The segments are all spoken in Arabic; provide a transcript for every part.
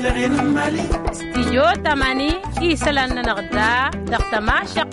استيجو تماني إيسلان نغدا دقت معشق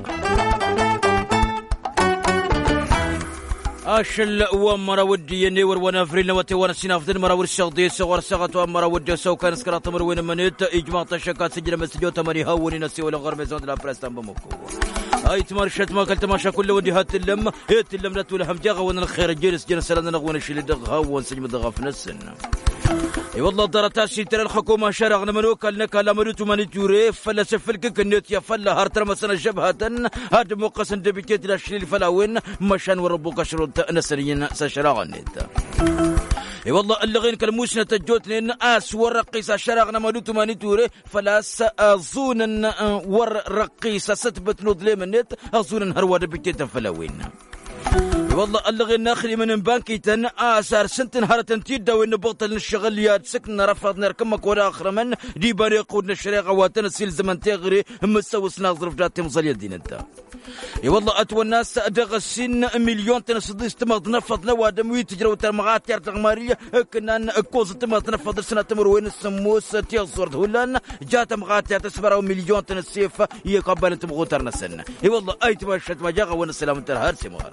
أشل ومرا ودي ينور وانا فرينا وتوانا سينافذن مرا ورشاغدي سوار ساغت ومرا ودي سو كان سكرا تمر وين منيت إجماع تشكات سجل مسجو تماني هاوني نسي ولا غرب زود لا برستان بمكو أي تمارشت ما قلت ماشا كل ودي هات اللم هات اللم لا تولهم جاغا وانا الخير جلس جلس لنا نغونا شيل دغ هاون سجم دغ في نسن اي والله درتاشي ترى الحكومه شرغنا منوك لك لمريتو ماني توري فلا سفلك كنيت يا فلا هارتر مثلا جبهه هاد مقسن دبيتيت لاشلي فلاوين مشان وربوك شروط نسرين سشراغنيت اي والله اللي غير كلموشنا تجوت لان اس ورقيس شرغنا مالوتو ماني توري فلا اظن ورقيس ستبت نظلم النت اظن هروا دبيتيت فلاوين والله اللي غير ناخلي من بانكي تن آسار سنتن هارتن تيدا وين بطل الشغليات سكن رفض نركمك ولا آخر من دي باري قودنا الشريعة واتنسيل زمن تغري مستوس ناظر في جات مصالي الدين انت والله أتوى الناس دغسين مليون تنصديس تمغ تنفض لوا دموي تجرو ترمغات تغمارية كنا كوز تمغ تنفض السنة تمر وين السموس تيغصورد هولان جات مغات تسبرا مليون تنسيف يقبل تبغو ترنسن والله أي تباشت ما جاغا وين السلام ترهار سمغار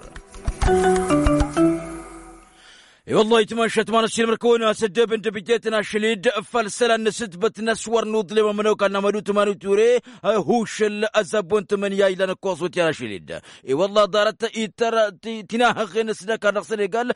اي والله يتمشت ما نسير مركونا سدب انت بيتنا شليد فالسلا نسد بتنسور نظلم منوك انا مدوت مانو توري هوش الازبون تمن يا الى نكوسوت يا شليد اي والله دارت ترى تناها غين سدك نقصني قال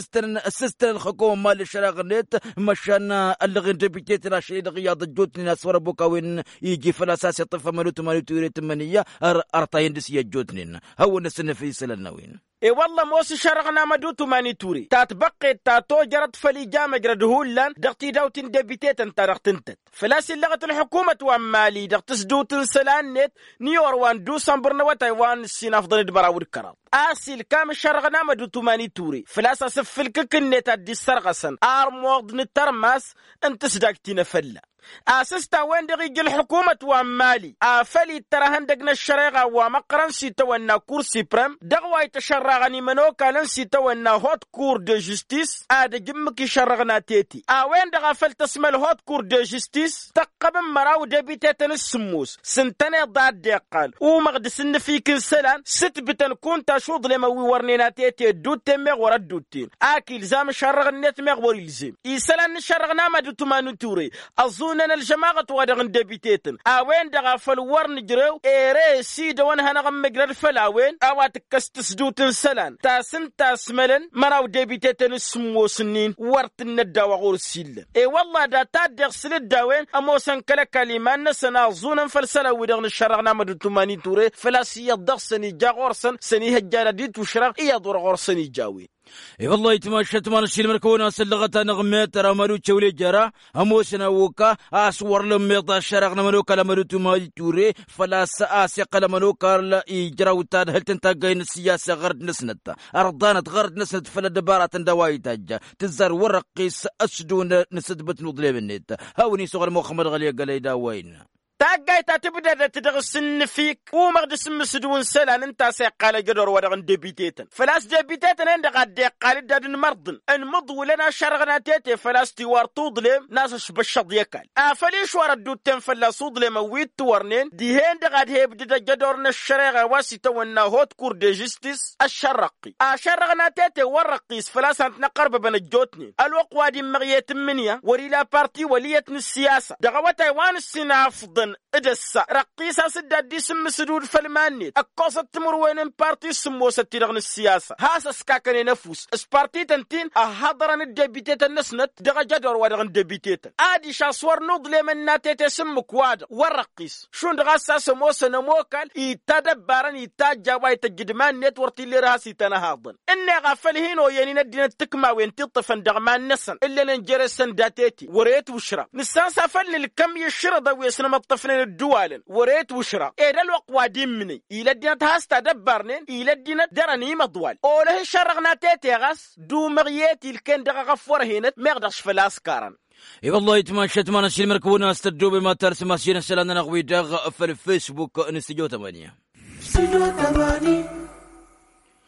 اسستن الحكومه مال الشراغ نت مشان اللي انت بيتنا شليد غياض جوتني ناس وربك وين يجي فلاساس يطف مدوت مانو توري تمنيه ارطاين دس يجوتنين هو نسن في سلنوين اي والله موسى شرغنا مدوتو ماني توري تاتبقي تاتو جرت فلي جامع جردهولان دغتي داوتين دبيتيت انت رغتنتت فلاس لغة الحكومة ومالي دغت سدوتن سلانت نيور وان دو سامبرنا وتايوان السين افضل دبراود كرات اسيل كام شرغنا مدوتو ماني توري فلاس سفلك كنت ادي سرغسن ارموغد نترماس انت سداكتينا فلا اسستا وين دغي الحكومة ومالي افلي ترى هندقنا الشريغة ومقرن سيتونا كورسي برم دغواي تشرغني منو كان سيتونا هوت كور دو جستيس اد جمك يشرغنا تيتي وين دغا فلتسمى الهوت كور دو جستيس تقبل مراو دبيتاتن السموس سنتنا ضاد دقال ومغدسن فيك السلام ستبتن كنت شوض لما ورنينا تيتي دوت تمغ ورا دوتين اكل زام شرغنيت مغ وريلزم يسلان شرغنا ما دوتو مانو توري أنا الجماعة وادغن دبيتيتن وين دغا فالورن جرو ايري سيدا وان هنغم مقرر فلاوين اواتك كستسدوتن سلان تاسن تاسملن مراو دبيتيتن السمو سنين ورتن الدوا غور السيلن اي والله دا تادغ سلد داوين اموسن كلا كلمان نسنا زونا فالسلا ودغن الشرغنا مدتو ماني توري فلا سيادغ سني جا غورسن سني هجانا ديتو شرغ ايا دور غورسني جاوي اي والله يتمشت ما نشيل مركونا سلغتا نغمات ترى مالو تشولي جرا هموسنا وكا اسور لم يضا شرغنا منو كلا مالو ماي توري فلا ساسي قلا منو كارلا يجراو تاد هل تنتاغين السياسه غرد نسنت ارضانت غرد نسنت فلا دبارات دواي تاجا تزر ورقيس اسدون نسد بتنوض لي بالنت هاوني صغر محمد غلي قال وين تاقاي تبدا تدغسن فيك ومغدس مسدون سلان انت سيقال جدور ودغن دبيتيتن فلاس دبيتيتن عند قد قال دادن مرضن ان مضو لنا شرغنا تيتي فلاس تيوار تظلم ناس بالشض يكال فليش وردو تنفلا صظلم ويت تورنين دي هند قد هيبدا جدورنا الشريغه واسيتونا هوت كور دي جستيس الشرقي شرغنا تيتي ورقيس فلاس انت قرب بن الجوتني الوقوا دي مغيت منيا وليلا بارتي وليتن السياسه دغوا تايوان السنافضن ادسا رقيسا سداد دي سم سدود فالمانيت اكوسا تمر وين بارتي سمو ستيرغن السياسة هاسا سكاكني نفوس اسبارتي تنتين احضرن الدبيتيت النسنت دغا جدور ودغن دبيتيت ادي شاسور نوض لمن ناتيت سمك واد ورقيس شون دغا ساسمو سنموكال يتدبرن يتاجاواي تجدمان نتورتي اللي راسي تنهاضن اني غفل هينو يعني ندينا التكما وين تطفن دغمان نسن الا ننجرسن داتيتي وريت وشرا نسان سافل الكم يشرد ويسنم الطفل الدوال وريت وشرا إلى الوقوى دمني إلى الدين تهاستا دبرنين إلى الدين درني مضوال أوله شرغنا تيتيغاس دو مغياتي الكن دغا غفور هينت مغدش فلاس كارن اي والله يتمشت ما نشيل مركونا استدو بما ترسم سينا سلان نغوي دغ في الفيسبوك نستجو 8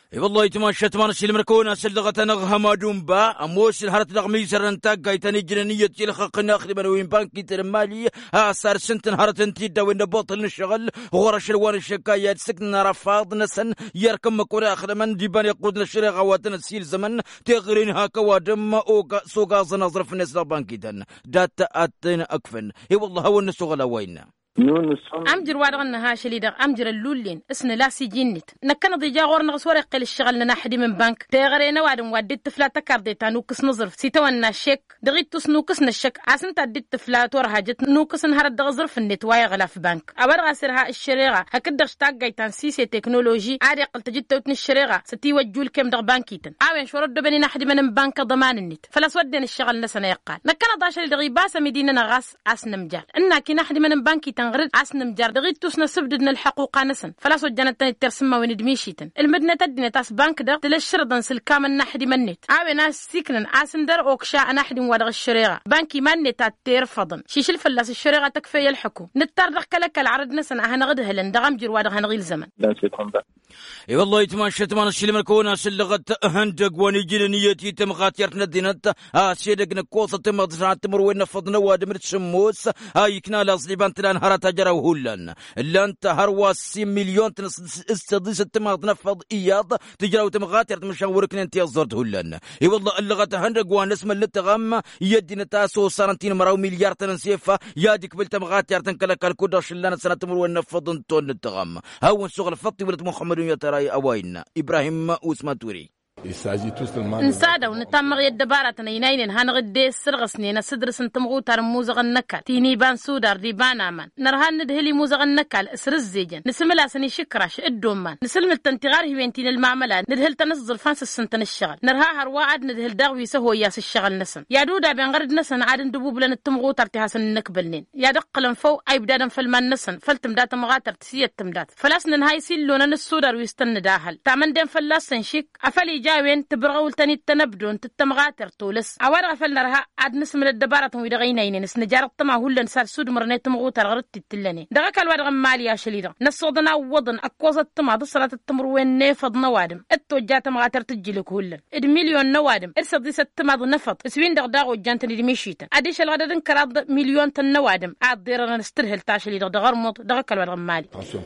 والله يتماشى تمانش المركونة سلغة نغها ما دومبا أموش الهرت نغمي سرنتاق قايتاني جنانية يلخق ناخذ منوين بانكي ترمالي صار سنتن هرت انتيدا وين بطل الشغل غورش الوان الشكايات سكن رفاض نسن يركم مكورا آخر من ديبان يقود للشريغ واتن السيل زمن تغرين هاكا ودم أوغا سوغا زنظر في النسل بانكي تن داتا أتن أكفن والله هو النسوغ وين أمجر وارغنا هاش اللي أمجر اللولين اسن لا سجنت نكنا ضيجا غور نغسور يقل الشغل لنا حدي من بنك تغرينا وادم وديت تفلات كارديتا نوكس نظرف سيتوانا شيك دغيت تسنوكس نشك عسن تديت تفلات ورهاجت نوكس نهار الدغزر في النت واي غلا في بنك أبرغ سرها الشريعة هكدغش تاقايتان سيسي تكنولوجي عادي قل تجد توتن الشريعة ستي وجول كم دغ بانكيتن عاوين شو رد بني نحدي من بنك ضمان النت فلا سودين الشغل نسنا يقال نكنا داشر دغي باسا مدينة غاس عسن مجال إننا كي نحدي من بانكيتن غرد عسن مجار دغيت توسنا سبدنا الحقوق نسن فلا سجنت ترسمه وندميشيتن المدنة تدنا تاس بانك دغ تلشردن سلكام النحدي منت عاوي ناس سيكنن عسن در اوكشا نحدي ودغ الشريعة بانكي منت تيرفضن شيش الفلاس الشريعة تكفي الحكم نتردق كلك العرض نسن هنغدها لندغم جر ودغ هنغيل زمن اي والله يتماشى تمانش المركونة سلغت هندق ونيجي نيتي تمغات يرتنا دينات سيدق نكوصة تمغزرات تمروين نفضنا وادمرت شموس هاي كنا لازليبان تلان هراتا جراو هولان اللي انت هروا 60 مليون استضيس تمغط نفض اياض تجراو تمغات يرت مشاورك انت يزرت هولان اي والله اللغة هندق ونسمى اللي تغم يدينا تاسو سارنتين مراو مليار تنسيفة يادك بالتمغات يرتن كلك الكودش اللي انا سنة تمروين نفض انتون التغم هاون شغل فطي ولد محمد يتراي أوين إبراهيم أوسماتوري نسادا ونتامغ يدباراتنا يناينين هنغدي السرغسنين سدرس انتمغو ترموزغ النكال تيني بان سودار دي بان آمان نرهان ندهلي موزغ النكال اسر الزيجن نسملا سني شكراش الدومان نسلم التنتغار هوينتين المعملة ندهل تنزل فانس السنتن الشغل نرها هرواعد ندهل داغوي سهو ياس الشغل نسن يا دودا بين غرد نسن عاد ندبوب لن التمغو ترتهاسن النكبلنين يا دقلن فو اي بدادا فلمان نسن فلتم داتا مغاتر تسيت تمدات فلاسن نهاي سيلونا السودار ويستن داهل تعمن دين فلاسن شيك افلي وين تبرغول تاني التنبدون تتمغاتر طولس عوار غفلنا رها عاد نسمل الدبارة ويدغينين نسنجارة طمع هولا نسال سود مرنيت تمغوتر غرت التلاني دغاك الواد غمالي يا شليدا نصودنا وضن اكوزة الطمع دصرات التمر وين نيفض نوادم اتوجات مغاتر تجيلك هولا مليون نوادم ارسل دي ستماض نفض اسوين دغداغو جانتني دميشيتا اديش الغدادن كراد مليون تنوادم عاد ديرنا نسترهل تاشليدا دغرمط دغاك الواد غمالي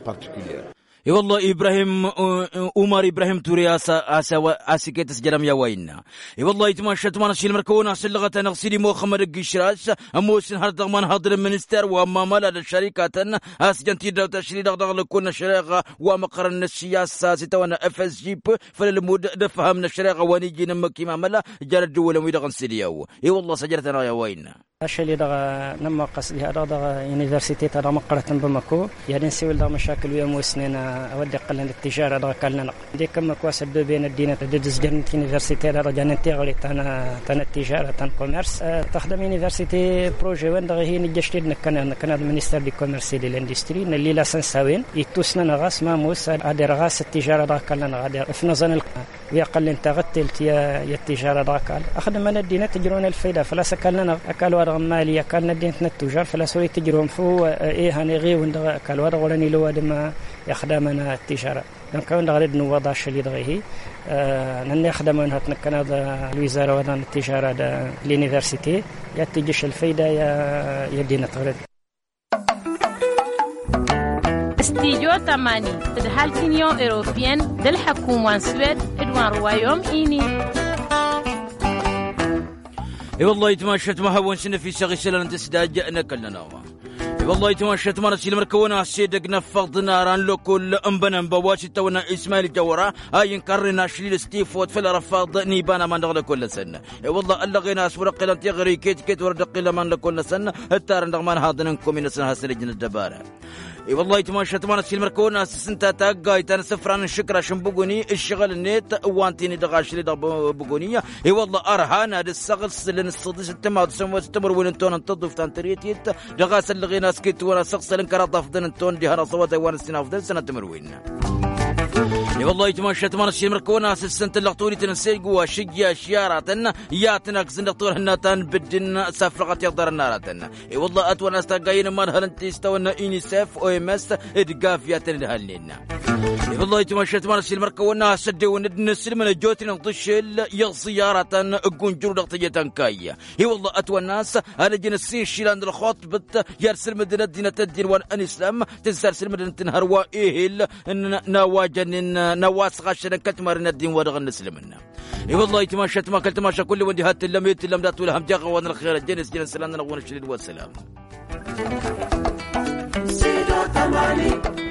اي والله ابراهيم عمر ابراهيم توري اسكيت سجرم يا وين اي والله يتماشى تمانش المركونه سلغه نغسلي محمد القشراش اموس نهار ضمان حاضر المنستر وما مال الشركات اسجنتي دو تشري دغ لكون شريغه ومقرن السياسه ستوانا اف اس جي فالمود دفهم الشريغه ونيجي نمكي معمله جرد دول ويدغن سيديو اي والله سجرتنا يا وين أشيلي دغا نما قصدي هذا دغا يونيفرسيتي ترى مقرة بمكو يعني نسوي دغا مشاكل ويوم وسنين أودي قلنا التجارة دغا كلنا دي كم كواس بين الدين تدرس جنة يونيفرسيتي دغا جنة تغلي تنا التجارة تن كوميرس تخدم يونيفرسيتي بروجي وين دغا هي نجشتي كنا المينستر دي كوميرسي دي الاندستري اللي لا سنساوين يتوسنا نغاس ماموس هذا رغاس التجارة دغا كلنا هذا في نظن ويقل انت غتلت يا التجارة دغا كل أخدم من الدين تجرون الفايدة فلا سكلنا أكلوا مالية كان ندينتنا التجار فلا سوي تجرهم فو إيه هنغي وندغ كالوضع ولاني لو دم يخدمنا التجارة دونك كون غريد نوضع شلي دغيه نن يخدمنا هتنكنا الوزارة وضع التجارة اليونيفرسيتي يتجيش الفايدة يا دينا تغريد استيجو تماني تدهالتينيو إيروبيان دل حكومة سويد إدوان روايوم إيني اي والله يتماشى مهون سنة في سغي سلان تسداج نكلنا والله يتماشى مرسي المركونه سيدق نفض ناران لو كل امبنا بواشي تونا اسماعيل جورا هاي نكرنا شليل ستيف وتفل رفاض نيبانا من دغل كل سنه والله الا غينا اسورق لن تغري كيت وردق لمن لكل سنه التار ندغمان هادنكم من سنه سلجن الدباره اي والله يتماشى مرسي المركونه سنتا تاغاي تن سفران شكرا شنبغوني الشغل النت وانتيني دغاشلي بغونيه اي والله ارهانا السغل سلن الصديس التماد سمو استمر وين تون تضف تنتريتيت دغاس اللي سكيت وانا سقسلن كرا ضفدن تون دي هنا صوت وان سنه افضل سنه تمروين والله يتمشت ما نسير مركونا سنت اللقطوري تنسيق وشجيا شياراتنا ياتنا كزن دكتور هناتان بدنا سفرقة يقدر الناراتنا والله أتوا ناس تقاين مرهل انت استونا إنيساف أو إمس إدقاف ياتنا هالنا والله يتمشت ما نسير مركونا سد وندنسل من الجوتين نطشل يغزيارة أقون جرو دقتية تنكاية والله أتوا الناس أنا جنسين شيلان الخط بت يرسل مدينة دينة الدين وان إسلام تنسرسل مدينة تنهروا إيهل نواجن نواس غاشنا كتمرنا الدين ورغن نسلمنا والله يتماشت ما كلتماشى كل ودي هات اللميت اللمدات ولا هم جاغا وانا الخير الجنس جنس لنا نغون الشديد والسلام.